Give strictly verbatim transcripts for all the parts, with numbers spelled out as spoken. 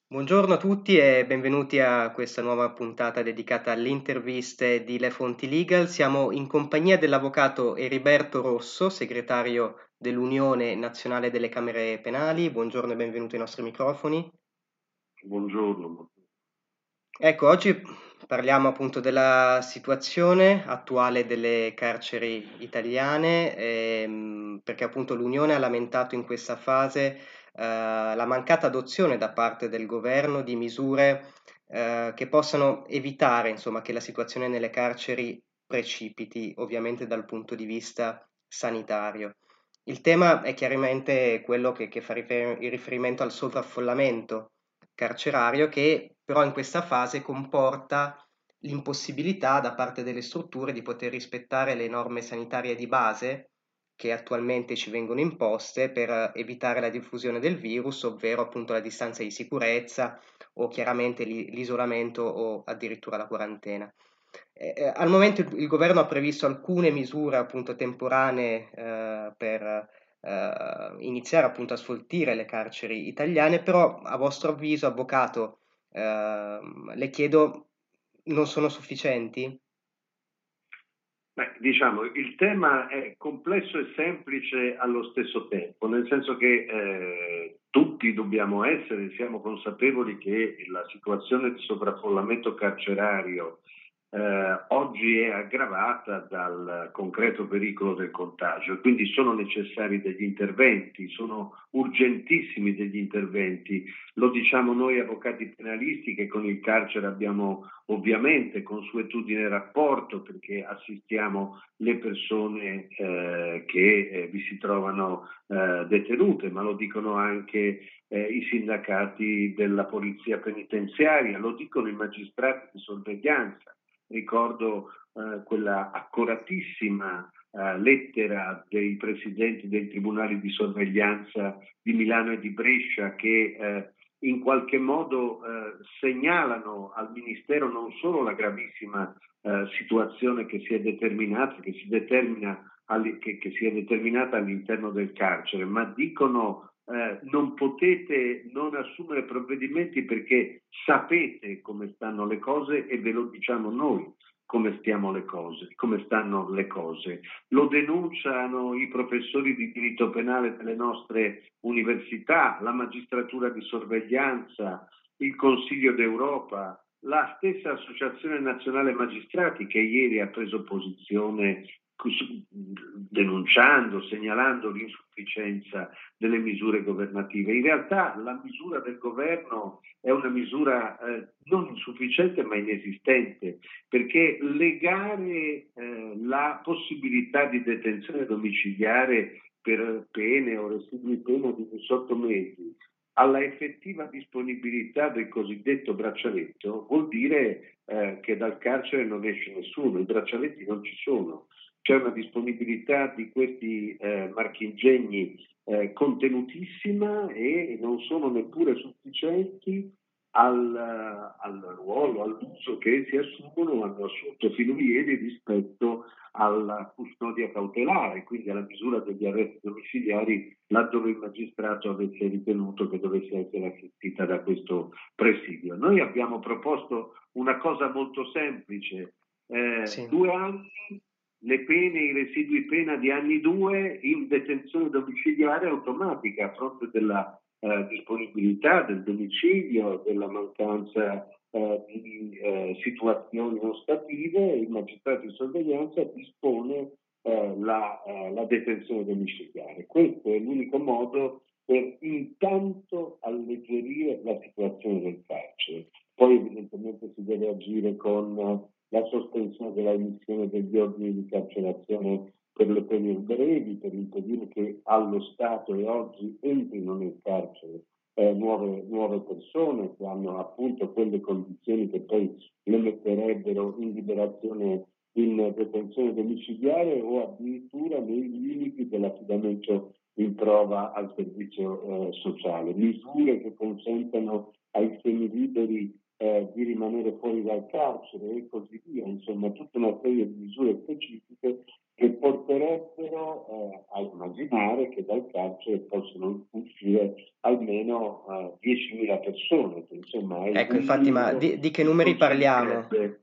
Buongiorno a tutti e benvenuti a questa nuova puntata dedicata alle interviste di Le Fonti Legal. Siamo in compagnia dell'avvocato Eriberto Rosso, segretario dell'Unione Nazionale delle Camere Penali. Buongiorno e benvenuto ai nostri microfoni. Buongiorno. Ecco, oggi parliamo appunto della situazione attuale delle carceri italiane, ehm, perché appunto l'Unione ha lamentato in questa fase eh, la mancata adozione da parte del governo di misure eh, che possano evitare, insomma, che la situazione nelle carceri precipiti, ovviamente dal punto di vista sanitario. Il tema è chiaramente quello che, che fa rifer- riferimento al sovraffollamento carcerario che però in questa fase comporta l'impossibilità da parte delle strutture di poter rispettare le norme sanitarie di base che attualmente ci vengono imposte per evitare la diffusione del virus, ovvero appunto la distanza di sicurezza o chiaramente l'i- l'isolamento o addirittura la quarantena. Eh, eh, al momento il, il governo ha previsto alcune misure appunto temporanee eh, per eh, iniziare appunto a sfoltire le carceri italiane, però a vostro avviso, avvocato, ehm, le chiedo, non sono sufficienti? Beh, diciamo, il tema è complesso e semplice allo stesso tempo, nel senso che eh, tutti dobbiamo essere, siamo consapevoli che la situazione di sovraffollamento carcerario eh, oggi è aggravata dal concreto pericolo del contagio, quindi sono necessari degli interventi, sono urgentissimi degli interventi. Lo diciamo noi avvocati penalisti che con il carcere abbiamo ovviamente consuetudine e rapporto perché assistiamo le persone eh, che eh, vi si trovano eh, detenute, ma lo dicono anche eh, i sindacati della polizia penitenziaria, lo dicono i magistrati di sorveglianza. Ricordo eh, quella accuratissima eh, lettera dei presidenti dei tribunali di sorveglianza di Milano e di Brescia che eh, in qualche modo eh, segnalano al Ministero non solo la gravissima eh, situazione che si è determinata, che si determina che, che si è determinata all'interno del carcere, ma dicono eh, non potete non assumere provvedimenti perché sapete come stanno le cose e ve lo diciamo noi come stiamo le cose, come stanno le cose. Lo denunciano i professori di diritto penale delle nostre università, la magistratura di sorveglianza, il Consiglio d'Europa, la stessa Associazione Nazionale Magistrati che ieri ha preso posizione denunciando, segnalando l'insufficienza delle misure governative. In realtà la misura del governo è una misura eh, non insufficiente ma inesistente, perché legare eh, la possibilità di detenzione domiciliare per pene o residui pena di diciotto mesi alla effettiva disponibilità del cosiddetto braccialetto vuol dire eh, che dal carcere non esce nessuno, i braccialetti non ci sono, c'è una disponibilità di questi eh, marchingegni eh, contenutissima e non sono neppure sufficienti al, al ruolo, all'uso che si assumono, hanno assunto fino a ieri rispetto alla custodia cautelare, quindi alla misura degli arresti domiciliari laddove il magistrato avesse ritenuto che dovesse essere assistita da questo presidio. Noi abbiamo proposto una cosa molto semplice, eh, Sì. due anni, le pene, i residui pena di anni due in detenzione domiciliare automatica a fronte della eh, disponibilità del domicilio, della mancanza eh, di eh, situazioni ostative, il magistrato di sorveglianza dispone eh, la, eh, la detenzione domiciliare. Questo è l'unico modo per intanto alleggerire la situazione del carcere. Poi evidentemente si deve agire con la sospensione della emissione degli ordini di carcerazione per le pene brevi, per impedire che allo Stato e oggi entrino nel carcere eh, nuove, nuove persone che hanno appunto quelle condizioni che poi le metterebbero in liberazione in detenzione domiciliare o addirittura nei limiti dell'affidamento in prova al servizio eh, sociale. Misure che consentano ai semiliberi eh, di rimanere fuori dal carcere e così via, insomma tutta una serie di misure specifiche che porterebbero eh, ai immaginare che dal carcere possono uscire almeno uh, diecimila persone, che insomma è ecco, infatti, ma di, di che numeri parliamo?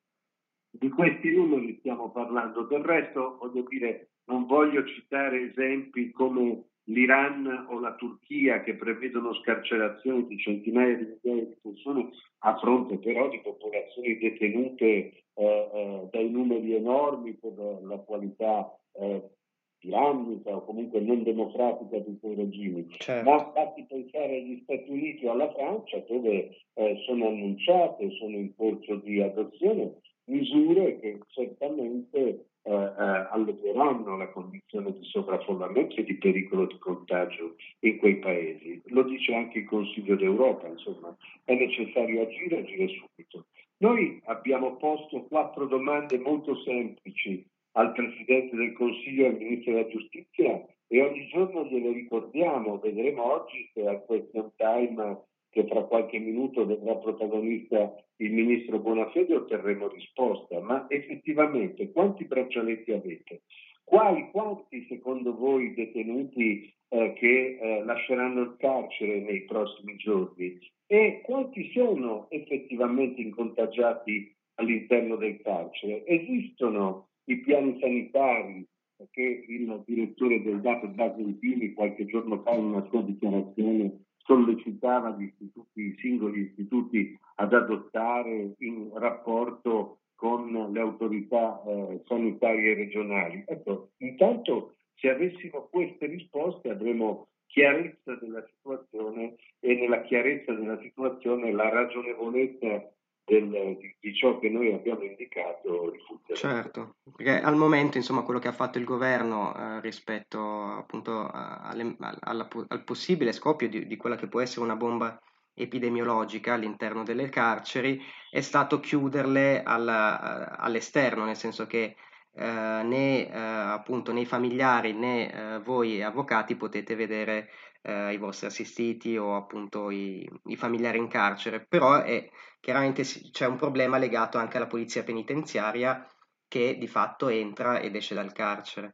Di questi numeri stiamo parlando. Del resto, voglio dire, non voglio citare esempi come l'Iran o la Turchia, che prevedono scarcerazioni di centinaia di migliaia di persone a fronte però di popolazioni detenute eh, eh, dai numeri enormi per la qualità eh, tirannica o comunque non democratica di quei regimi. Certo. Ma basti pensare agli Stati Uniti o alla Francia, dove eh, sono annunciate, sono in corso di adozione misure che certamente eh, eh, alleveranno la condizione di sovraffollamento e di pericolo di contagio in quei paesi. Lo dice anche il Consiglio d'Europa, insomma, è necessario agire, agire subito. Noi abbiamo posto quattro domande molto semplici al Presidente del Consiglio e al Ministro della Giustizia e ogni giorno gliele ricordiamo. Vedremo oggi se al question time, che fra qualche minuto vedrà protagonista il Ministro Bonafede, otterremo risposta. Ma effettivamente quanti braccialetti avete? Quali, quanti secondo voi detenuti eh, che eh, lasceranno il carcere nei prossimi giorni? E quanti sono effettivamente incontagiati all'interno del carcere? Esistono i piani sanitari che il direttore del D A P Basentini qualche giorno fa in una sua dichiarazione sollecitava gli istituti, i singoli istituti ad adottare in rapporto con le autorità eh, sanitarie regionali. Ecco, intanto se avessimo queste risposte avremo chiarezza della situazione e nella chiarezza della situazione la ragionevolezza del, di, di ciò che noi abbiamo indicato rifuggerà. Certo, perché al momento, insomma, quello che ha fatto il governo eh, rispetto appunto a- alle- alla- al possibile scoppio di, di quella che può essere una bomba epidemiologica all'interno delle carceri è stato chiuderle alla- all'esterno, nel senso che eh, né eh, appunto né i familiari né eh, voi avvocati potete vedere eh, i vostri assistiti o appunto i, i familiari in carcere, però è, chiaramente si- c'è un problema legato anche alla polizia penitenziaria che di fatto entra ed esce dal carcere.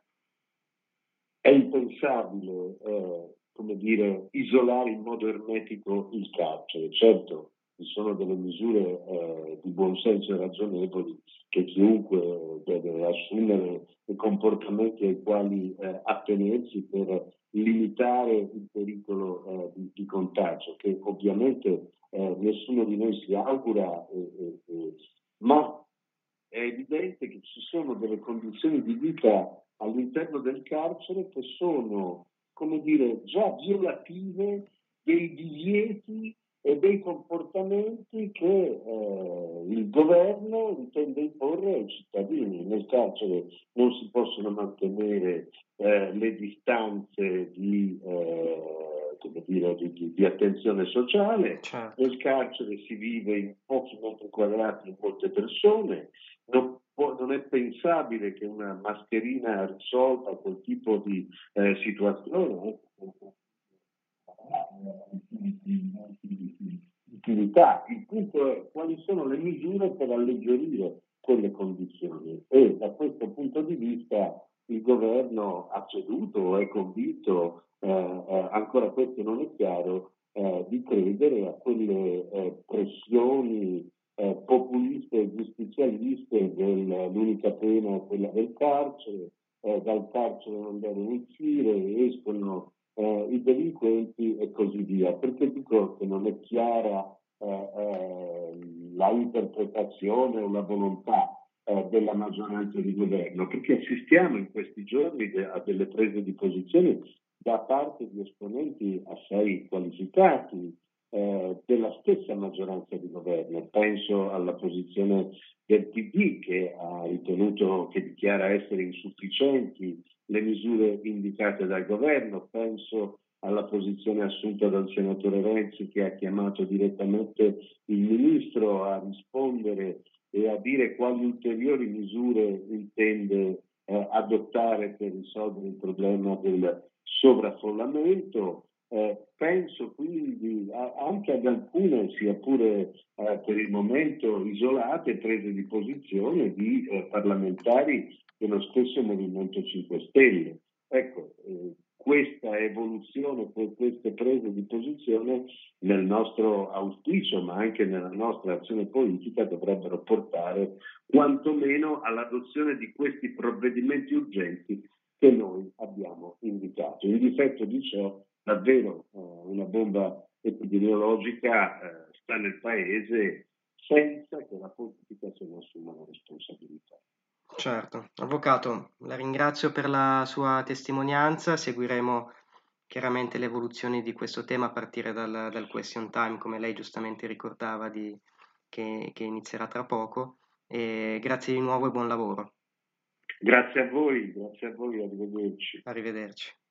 È impensabile, eh, come dire, isolare in modo ermetico il carcere. Certo, ci sono delle misure eh, di buonsenso e ragionevoli che chiunque deve assumere i comportamenti ai quali eh, attenersi per limitare il pericolo eh, di, di contagio, che ovviamente eh, nessuno di noi si augura, eh, eh, eh, ma è evidente che ci sono delle condizioni di vita all'interno del carcere che sono, come dire, già violative dei divieti e dei comportamenti che eh, il governo intende imporre ai cittadini. Nel carcere non si possono mantenere eh, le distanze di, eh, come dire, di, di, di attenzione sociale, Certo. nel carcere si vive in pochi metri quadrati in molte persone. Non, può, non è pensabile che una mascherina risolva quel tipo di eh, situazione. Utilità. Il punto è quali sono le misure per alleggerire quelle condizioni e da questo punto di vista il governo ha ceduto o è convinto, eh, eh, ancora questo non è chiaro, eh, di credere a quelle eh, pressioni eh, populiste e giustizialiste dell'unica pena è quella del carcere, eh, dal carcere non devono uscire, escono eh, i delinquenti e così via. Perché dico che non è chiara eh, eh, la interpretazione o la volontà eh, della maggioranza di governo? Perché assistiamo in questi giorni de- a delle prese di posizione da parte di esponenti assai qualificati eh, della stessa maggioranza di governo. Penso alla posizione del P D che ha ritenuto, che dichiara essere insufficienti le misure indicate dal governo, penso alla posizione assunta dal senatore Renzi che ha chiamato direttamente il ministro a rispondere e a dire quali ulteriori misure intende eh, adottare per risolvere il problema del sovraffollamento. Eh, penso quindi a, anche ad alcune, sia pure eh, per il momento isolate, prese di posizione di eh, parlamentari dello stesso Movimento cinque Stelle. Ecco, eh, questa evoluzione, per queste prese di posizione nel nostro auspicio, ma anche nella nostra azione politica, dovrebbero portare quantomeno all'adozione di questi provvedimenti urgenti che noi abbiamo indicato. In difetto di ciò, davvero eh, una bomba epidemiologica eh, sta nel Paese senza che la politica se ne assuma la responsabilità. Certo, avvocato, la ringrazio per la sua testimonianza, seguiremo chiaramente le evoluzioni di questo tema a partire dal, dal question time, come lei giustamente ricordava, di- che, che inizierà tra poco, e grazie di nuovo e buon lavoro. Grazie a voi, grazie a voi, arrivederci. Arrivederci.